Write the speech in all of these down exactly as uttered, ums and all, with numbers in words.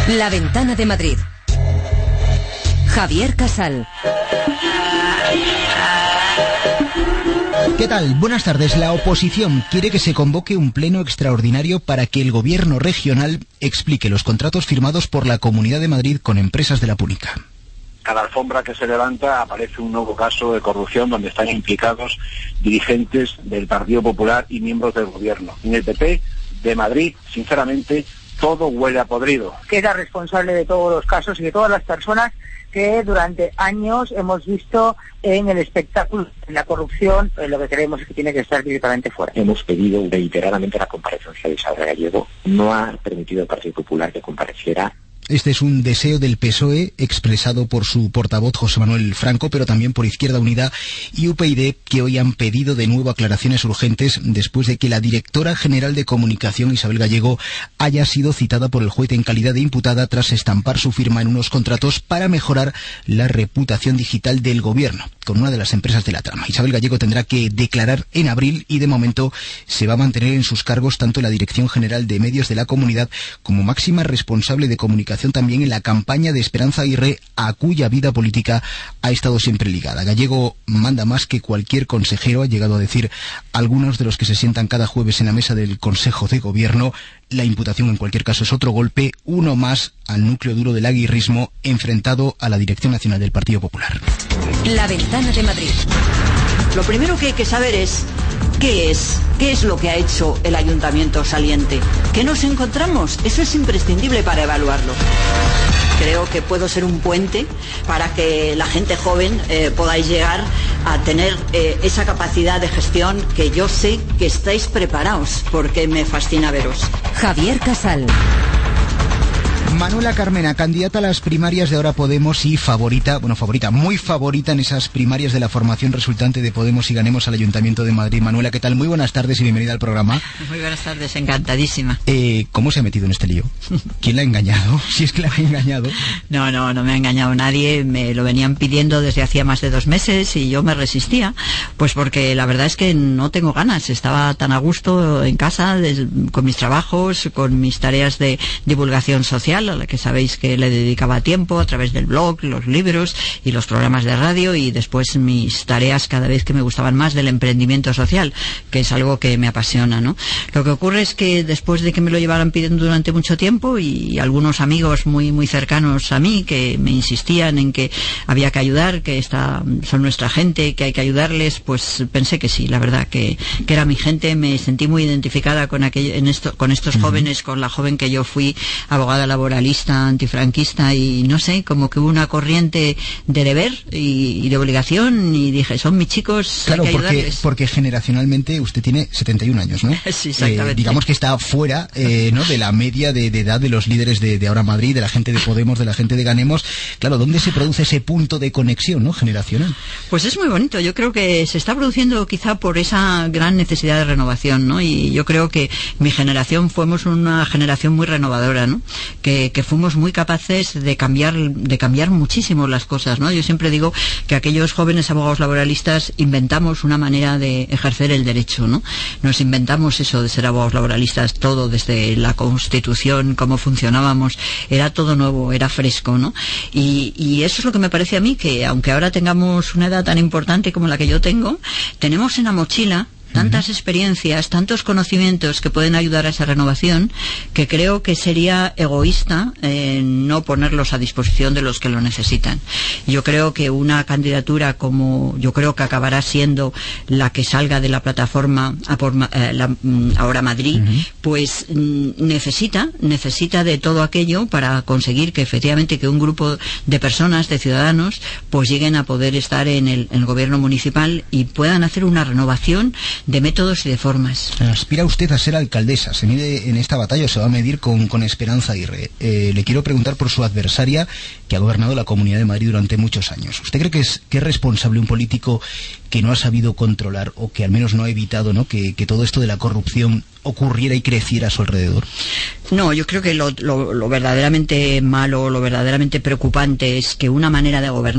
La Ventana de Madrid. Javier Casal. ¿Qué tal? Buenas tardes. La oposición quiere que se convoque un pleno extraordinario para que el gobierno regional explique los contratos firmados por la Comunidad de Madrid con empresas de la Púnica. Cada alfombra que se levanta aparece un nuevo caso de corrupción donde están implicados dirigentes del Partido Popular y miembros del gobierno. En el P P de Madrid, sinceramente, todo huele a podrido. Queda responsable de todos los casos y de todas las personas que durante años hemos visto en el espectáculo, en la corrupción, eh, lo que creemos es que tiene que estar directamente fuera. Hemos pedido reiteradamente la comparecencia de Isabel Gallego. No ha permitido el Partido Popular que compareciera. Este es un deseo del P S O E expresado por su portavoz José Manuel Franco, pero también por Izquierda Unida y U P YD, que hoy han pedido de nuevo aclaraciones urgentes después de que la directora general de Comunicación, Isabel Gallego, haya sido citada por el juez en calidad de imputada tras estampar su firma en unos contratos para mejorar la reputación digital del gobierno con una de las empresas de la trama. Isabel Gallego tendrá que declarar en abril y de momento se va a mantener en sus cargos tanto en la Dirección General de Medios de la Comunidad como máxima responsable de comunicación también en la campaña de Esperanza Aguirre, a cuya vida política ha estado siempre ligada. Gallego manda más que cualquier consejero, ha llegado a decir algunos de los que se sientan cada jueves en la mesa del Consejo de Gobierno. La imputación en cualquier caso es otro golpe, uno más al núcleo duro del aguirrismo enfrentado a la Dirección Nacional del Partido Popular. La Ventana de Madrid. Lo primero que hay que saber es qué es, qué es lo que ha hecho el ayuntamiento saliente. ¿Qué nos encontramos? Eso es imprescindible para evaluarlo. Creo que puedo ser un puente para que la gente joven eh, podáis llegar a tener eh, esa capacidad de gestión que yo sé que estáis preparados, porque me fascina veros. Javier Casal. Manuela Carmena, candidata a las primarias de Ahora Podemos y favorita, bueno, favorita, muy favorita en esas primarias de la formación resultante de Podemos y Ganemos al Ayuntamiento de Madrid. Manuela, ¿qué tal? Muy buenas tardes y bienvenida al programa. Muy buenas tardes, encantadísima. Eh, ¿Cómo se ha metido en este lío? ¿Quién la ha engañado? Si es que la ha engañado. No, no, no me ha engañado nadie. Me lo venían pidiendo desde hacía más de dos meses y yo me resistía, pues porque la verdad es que no tengo ganas. Estaba tan a gusto en casa des, con mis trabajos, con mis tareas de divulgación social, a la que sabéis que le dedicaba tiempo a través del blog, los libros y los programas de radio, y después mis tareas cada vez que me gustaban más del emprendimiento social, que es algo que me apasiona, ¿no? Lo que ocurre es que después de que me lo llevaran pidiendo durante mucho tiempo y algunos amigos muy muy cercanos a mí que me insistían en que había que ayudar, que esta, son nuestra gente, que hay que ayudarles, pues pensé que sí, la verdad que, que era mi gente. Me sentí muy identificada con aquello, en esto, con estos uh-huh. jóvenes, con la joven que yo fui, abogada laboral antifranquista, y no sé, como que hubo una corriente de deber y, y de obligación, y dije, son mis chicos, claro, hay que porque, ayudarles. Porque generacionalmente usted tiene setenta y un años, ¿no? Sí, exactamente. Eh, digamos que está fuera eh, ¿no? de la media de, de edad de los líderes de, de Ahora Madrid, de la gente de Podemos, de la gente de Ganemos. Claro, ¿dónde se produce ese punto de conexión, ¿no? generacional? Pues es muy bonito. Yo creo que se está produciendo quizá por esa gran necesidad de renovación, ¿no? Y yo creo que mi generación fuimos una generación muy renovadora, ¿no? Que Que, que fuimos muy capaces de cambiar de cambiar muchísimo las cosas, ¿no? Yo siempre digo que aquellos jóvenes abogados laboralistas inventamos una manera de ejercer el derecho, ¿no? Nos inventamos eso de ser abogados laboralistas, todo desde la Constitución, cómo funcionábamos, era todo nuevo, era fresco, ¿no? Y, y eso es lo que me parece a mí, que aunque ahora tengamos una edad tan importante como la que yo tengo, tenemos en la mochila tantas experiencias, tantos conocimientos que pueden ayudar a esa renovación, que creo que sería egoísta eh, no ponerlos a disposición de los que lo necesitan. Yo creo que una candidatura como, yo creo que acabará siendo la que salga de la plataforma a por, eh, la, Ahora Madrid, uh-huh. pues necesita, necesita de todo aquello para conseguir que efectivamente que un grupo de personas, de ciudadanos, pues lleguen a poder estar en el, en el gobierno municipal y puedan hacer una renovación de métodos y de formas. Aspira usted a ser alcaldesa. Se mide en esta batalla, o se va a medir con, con Esperanza Aguirre. Eh, le quiero preguntar por su adversaria, que ha gobernado la Comunidad de Madrid durante muchos años. ¿Usted cree que es, que es responsable un político que no ha sabido controlar, o que al menos no ha evitado, ¿no? que, que todo esto de la corrupción ocurriera y creciera a su alrededor? No, yo creo que lo, lo, lo verdaderamente malo, lo verdaderamente preocupante es que una manera de gobernar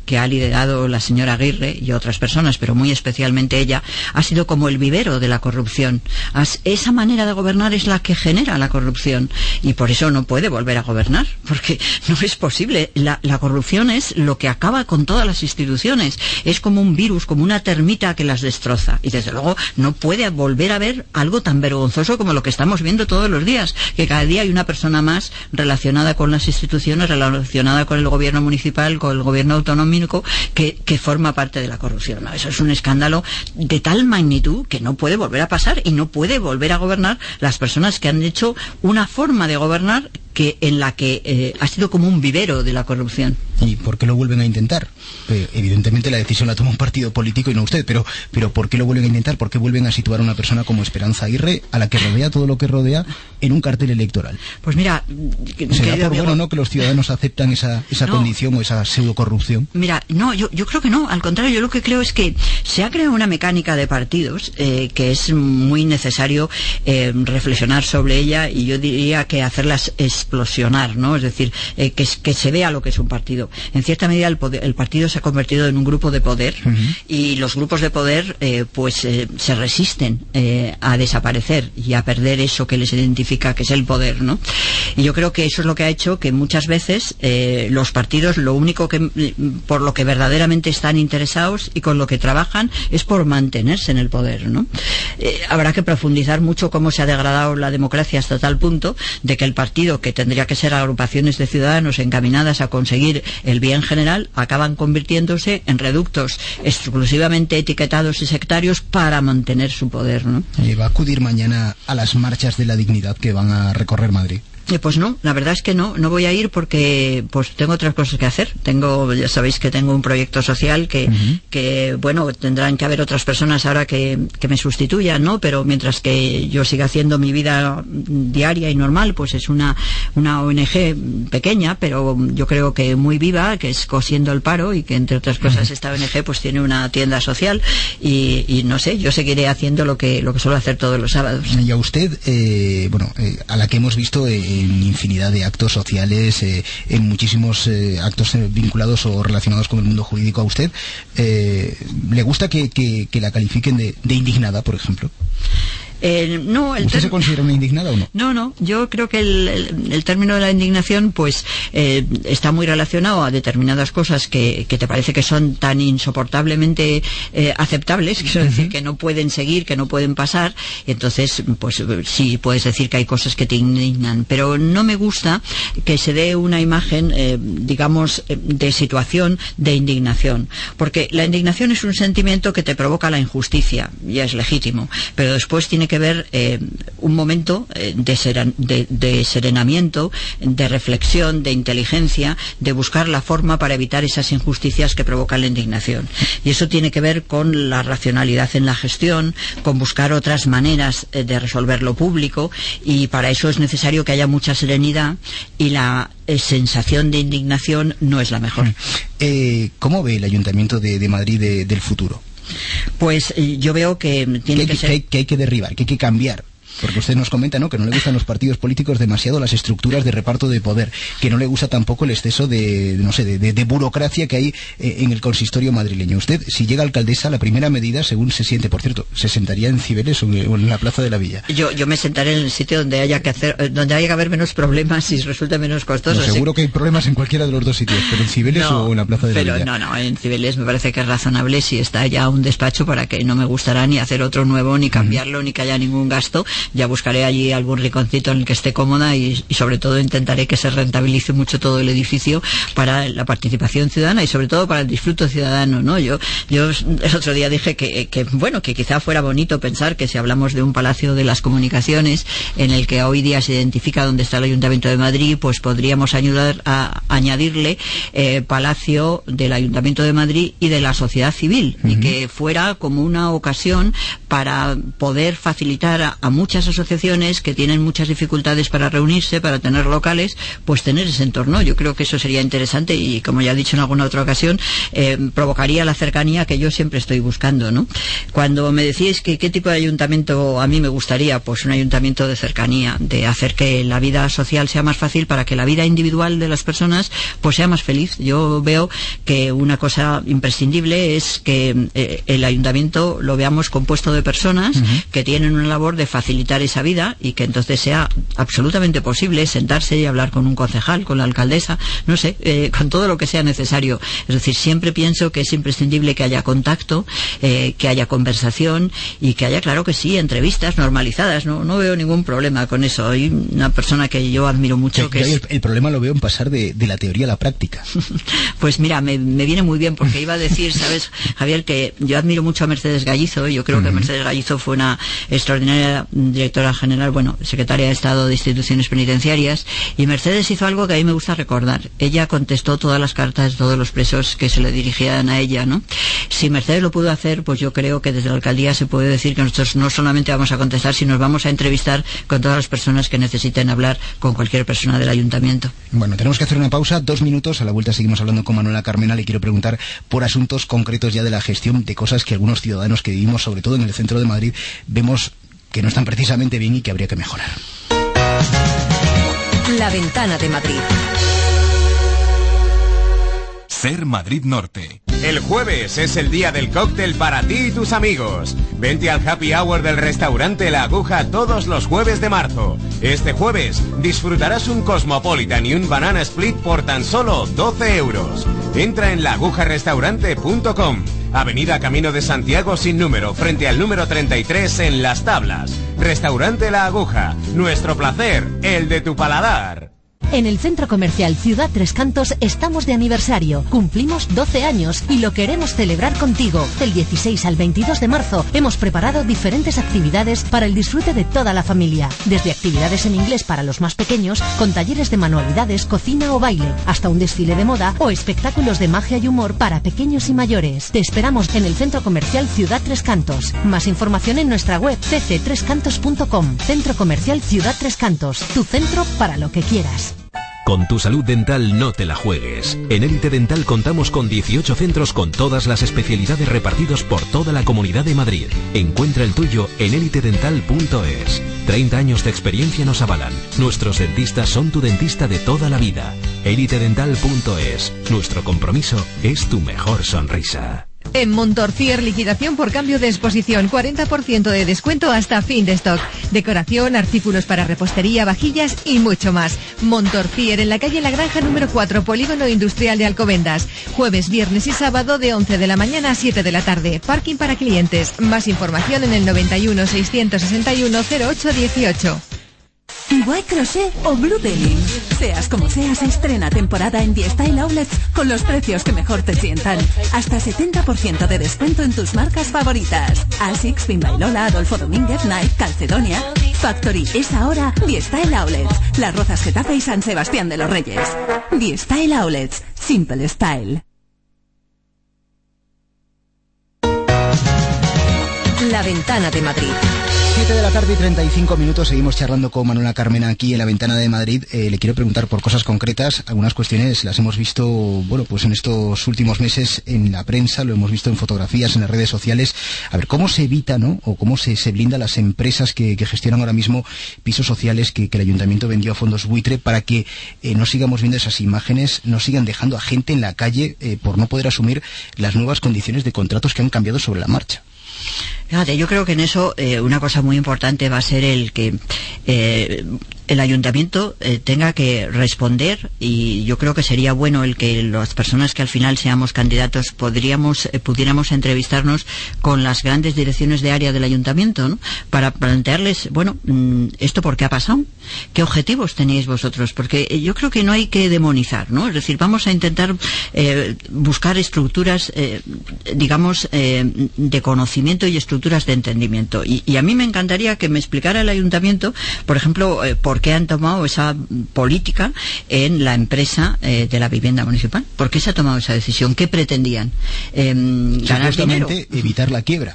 que ha liderado la señora Aguirre y otras personas, pero muy especialmente ella, ha sido como el vivero de la corrupción. As, esa manera de gobernar es la que genera la corrupción y por eso no puede volver a gobernar, porque no es posible. La, la corrupción es lo que acaba con todas las instituciones, es como un virus, como una termita que las destroza, y desde luego no puede volver a ver algo tan vergonzoso como lo que estamos viendo todos los días, que cada día hay una persona más relacionada con las instituciones, relacionada con el gobierno municipal, con el gobierno autonómico, que, que forma parte de la corrupción, ¿no? Eso es un escándalo de tal magnitud que no puede volver a pasar y no puede volver a gobernar las personas que han hecho una forma de gobernar que en la que eh, ha sido como un vivero de la corrupción. ¿Y por qué lo vuelven a intentar? Pues, evidentemente la decisión la toma un partido político y no usted, pero pero ¿por qué lo vuelven a intentar? ¿Por qué vuelven a situar a una persona como Esperanza Aguirre, a la que rodea todo lo que rodea, en un cartel electoral? Pues mira, ¿será por amigo, bueno no que los ciudadanos aceptan esa, esa no, condición o esa pseudo corrupción? Mira, no, yo, yo creo que no, al contrario, yo lo que creo es que se ha creado una mecánica de partidos eh, que es muy necesario eh, reflexionar sobre ella, y yo diría que hacerlas explosionar, ¿no? Es decir, eh, que, que se vea lo que es un partido. En cierta medida el, poder, el partido se ha convertido en un grupo de poder, uh-huh. y los grupos de poder eh, pues eh, se resisten eh, a desaparecer y a perder eso que les identifica, que es el poder, ¿no? Y yo creo que eso es lo que ha hecho que muchas veces eh, los partidos lo único que por lo que verdaderamente están interesados y con lo que trabajan es por mantenerse en el poder, ¿no? Eh, habrá que profundizar mucho cómo se ha degradado la democracia hasta tal punto de que el partido, que tendría que ser agrupaciones de ciudadanos encaminadas a conseguir el bien general, acaban convirtiéndose en reductos exclusivamente etiquetados y sectarios para mantener su poder, ¿no? Eh, ¿Va a acudir mañana a las marchas de la dignidad que van a recorrer Madrid? Eh, pues no, la verdad es que no, no voy a ir porque pues tengo otras cosas que hacer. Tengo, ya sabéis que tengo un proyecto social que, uh-huh. que bueno, tendrán que haber otras personas ahora que, que me sustituyan, ¿no? Pero mientras que yo siga haciendo mi vida diaria y normal, pues es una, una O N G pequeña, pero yo creo que muy viva, que es Cosiendo el Paro, y que entre otras cosas uh-huh. esta O N G pues tiene una tienda social y, y no sé, yo seguiré haciendo lo que, lo que suelo hacer todos los sábados. Y a usted, eh, bueno, eh, a la que hemos visto eh, en infinidad de actos sociales, eh, en muchísimos eh, actos eh, vinculados o relacionados con el mundo jurídico, a usted, eh, ¿le gusta que, que, que la califiquen de, de indignada, por ejemplo? Eh, no, el ¿Usted se considera una indignada o no? No, no, yo creo que el, el, el término de la indignación pues eh, está muy relacionado a determinadas cosas que, que te parece que son tan insoportablemente eh, aceptables, quiero uh-huh. decir que no pueden seguir, que no pueden pasar, y entonces pues sí puedes decir que hay cosas que te indignan, pero no me gusta que se dé una imagen eh, digamos de situación de indignación, porque la indignación es un sentimiento que te provoca la injusticia, y es legítimo, pero después tiene que que ver eh, un momento eh, de, seren, de, de serenamiento, de reflexión, de inteligencia, de buscar la forma para evitar esas injusticias que provocan la indignación. Y eso tiene que ver con la racionalidad en la gestión, con buscar otras maneras eh, de resolver lo público, y para eso es necesario que haya mucha serenidad, y la eh, sensación de indignación no es la mejor. Eh, ¿Cómo ve el Ayuntamiento de, de Madrid de, del futuro? Pues yo veo que tiene que, que ser... que, hay, que hay que derribar, que hay que cambiar. Porque usted nos comenta, ¿no?, que no le gustan los partidos políticos demasiado las estructuras de reparto de poder, que no le gusta tampoco el exceso de, no sé, de, de, de burocracia que hay eh, en el consistorio madrileño. Usted, si llega alcaldesa, la primera medida, según se siente, por cierto, ¿se sentaría en Cibeles o en la Plaza de la Villa? Yo, yo me sentaré en el sitio donde haya que hacer, donde haya que haber menos problemas y resulte menos costoso. No, seguro que hay problemas en cualquiera de los dos sitios, pero en Cibeles no, o en la Plaza de pero la Villa. No, no, en Cibeles me parece que es razonable si está ya un despacho, para que no me gustará ni hacer otro nuevo, ni cambiarlo, uh-huh. ni que haya ningún gasto. Ya buscaré allí algún rinconcito en el que esté cómoda, y, y sobre todo intentaré que se rentabilice mucho todo el edificio para la participación ciudadana y sobre todo para el disfrute ciudadano, ¿no? Yo yo el otro día dije que, que bueno, que quizá fuera bonito pensar que si hablamos de un palacio de las comunicaciones en el que hoy día se identifica dónde está el Ayuntamiento de Madrid, pues podríamos ayudar a añadirle eh, palacio del Ayuntamiento de Madrid y de la sociedad civil, uh-huh. y que fuera como una ocasión para poder facilitar a, a muchas asociaciones que tienen muchas dificultades para reunirse, para tener locales, pues tener ese entorno. Yo creo que eso sería interesante y, como ya he dicho en alguna otra ocasión, eh, provocaría la cercanía que yo siempre estoy buscando, ¿no? Cuando me decíais que qué tipo de ayuntamiento a mí me gustaría, pues un ayuntamiento de cercanía, de hacer que la vida social sea más fácil para que la vida individual de las personas pues sea más feliz. Yo veo que una cosa imprescindible es que eh, el ayuntamiento lo veamos compuesto de personas uh-huh. que tienen una labor de facilitar esa vida y que entonces sea absolutamente posible sentarse y hablar con un concejal, con la alcaldesa, no sé, eh, con todo lo que sea necesario. Es decir, siempre pienso que es imprescindible que haya contacto, eh, que haya conversación y que haya, claro que sí, entrevistas normalizadas. No, no veo ningún problema con eso. Hay una persona que yo admiro mucho que, que es... el, el problema lo veo en pasar de, de la teoría a la práctica. Pues mira, me, me viene muy bien porque iba a decir, ¿sabes, Javier? Que yo admiro mucho a Mercedes Gallizo. Yo creo uh-huh. que Mercedes Gallizo fue una extraordinaria directora general, bueno, secretaria de Estado de Instituciones Penitenciarias, y Mercedes hizo algo que a mí me gusta recordar. Ella contestó todas las cartas de todos los presos que se le dirigían a ella, ¿no? Si Mercedes lo pudo hacer, pues yo creo que desde la alcaldía se puede decir que nosotros no solamente vamos a contestar, sino nos vamos a entrevistar con todas las personas que necesiten hablar con cualquier persona del ayuntamiento. Bueno, tenemos que hacer una pausa, dos minutos, a la vuelta seguimos hablando con Manuela Carmena. Le quiero preguntar por asuntos concretos ya de la gestión, de cosas que algunos ciudadanos que vivimos, sobre todo en el centro de Madrid, vemos que no están precisamente bien y que habría que mejorar. La Ventana de Madrid. Ser Madrid Norte. El jueves es el día del cóctel para ti y tus amigos. Vente al happy hour del restaurante La Aguja todos los jueves de marzo. Este jueves disfrutarás un Cosmopolitan y un Banana Split por tan solo doce euros. Entra en la aguja restaurante punto com. Avenida Camino de Santiago sin número, frente al número treinta y tres en Las Tablas. Restaurante La Aguja. Nuestro placer, el de tu paladar. En el Centro Comercial Ciudad Tres Cantos estamos de aniversario. Cumplimos doce años y lo queremos celebrar contigo. Del dieciséis al veintidós de marzo hemos preparado diferentes actividades para el disfrute de toda la familia. Desde actividades en inglés para los más pequeños, con talleres de manualidades, cocina o baile, hasta un desfile de moda o espectáculos de magia y humor para pequeños y mayores. Te esperamos en el Centro Comercial Ciudad Tres Cantos. Más información en nuestra web c c tres cantos punto com. Centro Comercial Ciudad Tres Cantos. Tu centro para lo que quieras. Con tu salud dental no te la juegues. En Élite Dental contamos con dieciocho centros con todas las especialidades repartidos por toda la Comunidad de Madrid. Encuentra el tuyo en élite dental punto es. treinta años de experiencia nos avalan. Nuestros dentistas son tu dentista de toda la vida. élite dental punto es. Nuestro compromiso es tu mejor sonrisa. En Montorcier, liquidación por cambio de exposición, cuarenta por ciento de descuento hasta fin de stock. Decoración, artículos para repostería, vajillas y mucho más. Montorcier, en la calle La Granja número cuatro, Polígono Industrial de Alcobendas. Jueves, viernes y sábado de once de la mañana a siete de la tarde. Parking para clientes. Más información en el noventa y uno, seiscientos sesenta y uno, cero ocho dieciocho. White Crochet o Blue Denim. Seas como seas, estrena temporada en The Style Outlets con los precios que mejor te sientan. Hasta setenta por ciento de descuento en tus marcas favoritas. Asics, Pimbailola, Adolfo Domínguez, Nike, Calcedonia. Factory es ahora The Style Outlets. Las Rozas, Getafe y San Sebastián de los Reyes. The Style Outlets. Simple Style. La Ventana de Madrid. siete de la tarde y treinta y cinco minutos, seguimos charlando con Manuela Carmena aquí en La Ventana de Madrid. Eh, le quiero preguntar por cosas concretas. Algunas cuestiones las hemos visto, bueno, pues en estos últimos meses en la prensa, lo hemos visto en fotografías, en las redes sociales. A ver, ¿cómo se evita, no? O cómo se, se blinda las empresas que, que gestionan ahora mismo pisos sociales que, que el ayuntamiento vendió a fondos buitre para que eh, no sigamos viendo esas imágenes, no sigan dejando a gente en la calle eh, por no poder asumir las nuevas condiciones de contratos que han cambiado sobre la marcha? Fíjate, yo creo que en eso eh, una cosa muy importante va a ser el que eh, el ayuntamiento eh, tenga que responder, y yo creo que sería bueno el que las personas que al final seamos candidatos podríamos eh, pudiéramos entrevistarnos con las grandes direcciones de área del ayuntamiento, ¿no? Para plantearles, bueno, ¿esto por qué ha pasado? ¿Qué objetivos tenéis vosotros? Porque yo creo que no hay que demonizar, ¿no? Es decir, vamos a intentar eh, buscar estructuras, eh, digamos, eh, de conocimiento y estructuras de entendimiento. Y, y a mí me encantaría que me explicara el ayuntamiento, por ejemplo, eh, por qué han tomado esa política en la empresa eh, de la vivienda municipal. ¿Por qué se ha tomado esa decisión? ¿Qué pretendían? Eh, ¿Ganar dinero? Evitar la quiebra.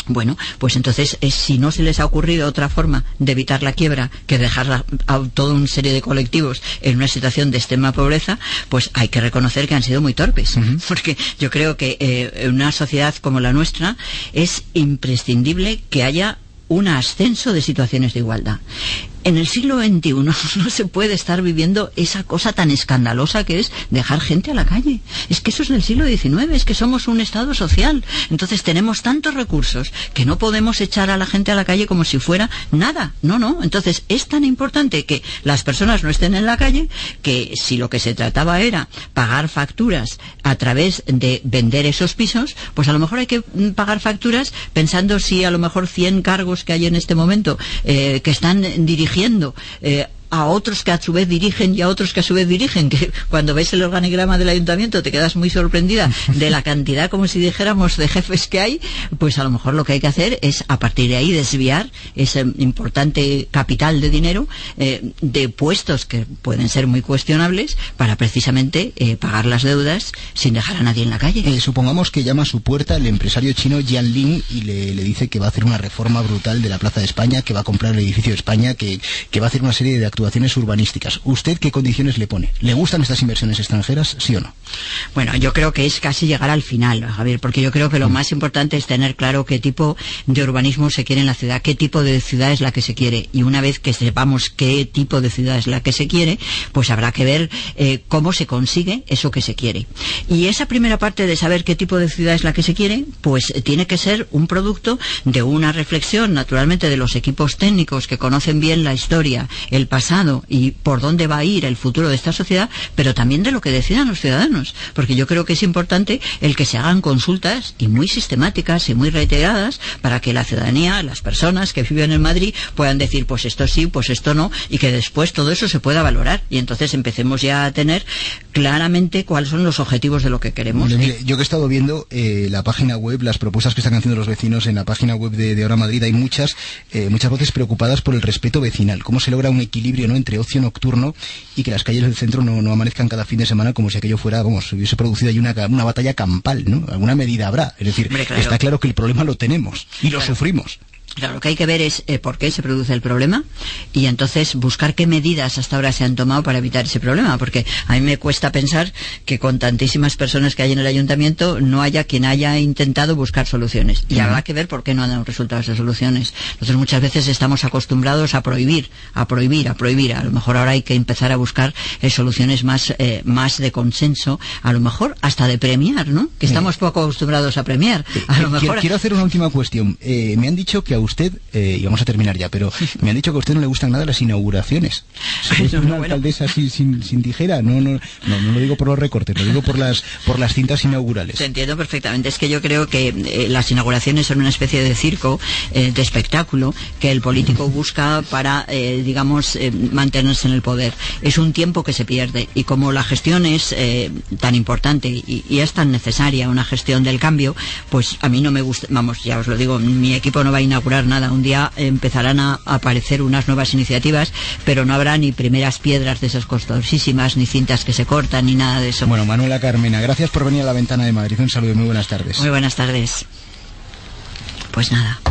Bueno, pues entonces, eh, si no se les ha ocurrido otra forma de evitar la quiebra que dejar a, a toda una serie de colectivos en una situación de extrema pobreza, pues hay que reconocer que han sido muy torpes. Uh-huh. Porque yo creo que eh, en una sociedad como la nuestra es imprescindible que haya un ascenso de situaciones de igualdad. En el siglo veintiuno no se puede estar viviendo esa cosa tan escandalosa que es dejar gente a la calle. Es que eso es del siglo diecinueve, es que somos un Estado social. Entonces tenemos tantos recursos que no podemos echar a la gente a la calle como si fuera nada. No, no. Entonces es tan importante que las personas no estén en la calle que si lo que se trataba era pagar facturas a través de vender esos pisos, pues a lo mejor hay que pagar facturas pensando si a lo mejor cien cargos que hay en este momento eh, que están dirigidos Eh, a otros que a su vez dirigen y a otros que a su vez dirigen, que cuando ves el organigrama del ayuntamiento te quedas muy sorprendida de la cantidad, como si dijéramos, de jefes que hay. Pues a lo mejor lo que hay que hacer es a partir de ahí desviar ese importante capital de dinero eh, de puestos que pueden ser muy cuestionables para precisamente eh, pagar las deudas sin dejar a nadie en la calle. Eh, supongamos que llama a su puerta el empresario chino Jian Lin y le, le dice que va a hacer una reforma brutal de la Plaza de España, que va a comprar el edificio de España, que, que va a hacer una serie de actuaciones urbanísticas. ¿Usted qué condiciones le pone? ¿Le gustan estas inversiones extranjeras, sí o no? Bueno, yo creo que es casi llegar al final, Javier, porque yo creo que lo mm. más importante es tener claro qué tipo de urbanismo se quiere en la ciudad, qué tipo de ciudad es la que se quiere, y una vez que sepamos qué tipo de ciudad es la que se quiere, pues habrá que ver eh, cómo se consigue eso que se quiere. Y esa primera parte de saber qué tipo de ciudad es la que se quiere, pues eh, tiene que ser un producto de una reflexión, naturalmente, de los equipos técnicos que conocen bien la historia, el pasado y por dónde va a ir el futuro de esta sociedad, pero también de lo que decidan los ciudadanos, porque yo creo que es importante el que se hagan consultas, y muy sistemáticas y muy reiteradas, para que la ciudadanía, las personas que viven en Madrid, puedan decir pues esto sí, pues esto no, y que después todo eso se pueda valorar, y entonces empecemos ya a tener claramente cuáles son los objetivos de lo que queremos. Mire, mire, yo que he estado viendo eh, la página web, las propuestas que están haciendo los vecinos en la página web de, de Ahora Madrid, hay muchas eh, muchas voces preocupadas por el respeto vecinal, cómo se logra un equilibrio, ¿no?, entre ocio nocturno y que las calles del centro no, no amanezcan cada fin de semana como si aquello fuera, vamos, hubiese producido ahí una, una batalla campal, ¿no? Alguna medida habrá. Es decir, Hombre, claro. está claro que el problema lo tenemos y lo claro. sufrimos. Claro, lo que hay que ver es eh, por qué se produce el problema y entonces buscar qué medidas hasta ahora se han tomado para evitar ese problema, porque a mí me cuesta pensar que con tantísimas personas que hay en el ayuntamiento no haya quien haya intentado buscar soluciones, y uh-huh. habrá que ver por qué no han dado resultados de soluciones. Nosotros muchas veces estamos acostumbrados a prohibir, a prohibir, a prohibir. A lo mejor ahora hay que empezar a buscar eh, soluciones más, eh, más de consenso, a lo mejor hasta de premiar, ¿no? Que estamos uh-huh. poco acostumbrados a premiar. A lo mejor... Quiero hacer una última cuestión. Eh, me han dicho que a usted, eh, y vamos a terminar ya, pero me han dicho que a usted no le gustan nada las inauguraciones. ¿Es una bueno. alcaldesa sin, sin, sin tijera? No, no, no, no lo digo por los recortes, lo digo por las, por las cintas inaugurales. Te entiendo perfectamente. Es que yo creo que eh, las inauguraciones son una especie de circo, eh, de espectáculo, que el político busca para, eh, digamos, eh, mantenerse en el poder. Es un tiempo que se pierde, y como la gestión es eh, tan importante y, y es tan necesaria, una gestión del cambio, pues a mí no me gusta, vamos, ya os lo digo, mi equipo no va a inaugurar nada. Un día empezarán a aparecer unas nuevas iniciativas, pero no habrá ni primeras piedras de esas costosísimas, ni cintas que se cortan, ni nada de eso. Bueno, Manuela Carmena, gracias por venir a La Ventana de Madrid. Un saludo y muy buenas tardes. Muy buenas tardes. Pues nada.